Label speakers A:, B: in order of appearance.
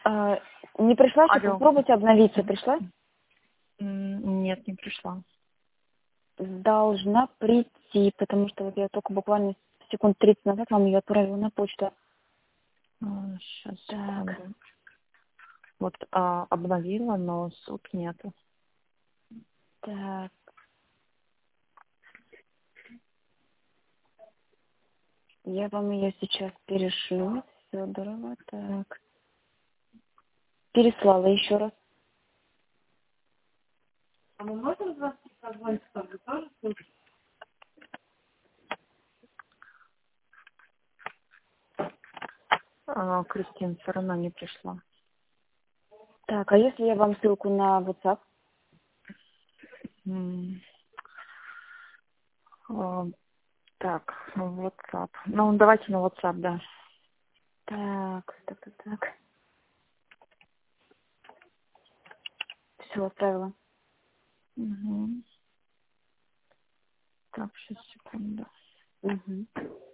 A: А, не пришла, сейчас
B: Алло.
A: попробуйте обновиться. Пришла?
B: Нет, не пришла.
A: Должна прийти, потому что вот я только буквально секунд 30 назад вам ее отправила на почту.
B: Сейчас,
A: Так,
B: секунду. Вот обновила, но ссылки нету.
A: так. Я вам ее сейчас перешлю. Федорова, так. Переслала еще раз. А мы можем вас позвонить, чтобы тоже слушать?
B: Кристина все равно не пришла.
A: Так, а если я вам ссылку на WhatsApp?
B: М, а, Так, WhatsApp. Ну, давайте на WhatsApp, да.
A: Так. Все, отправила.
B: Угу. Так, сейчас, секунду.
A: Угу.